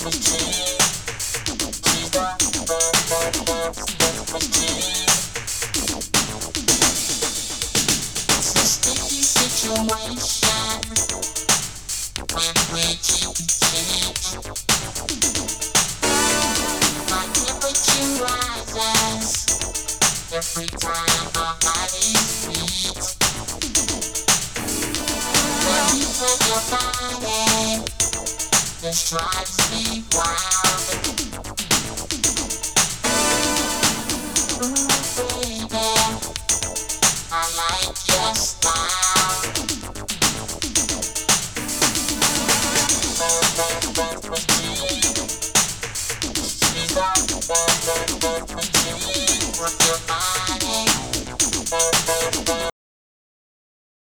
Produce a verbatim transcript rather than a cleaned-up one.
Every time our bodies meet, when you put your body, this drives me wild. Ooh, baby, I like your style. She's got the best, best, best, with your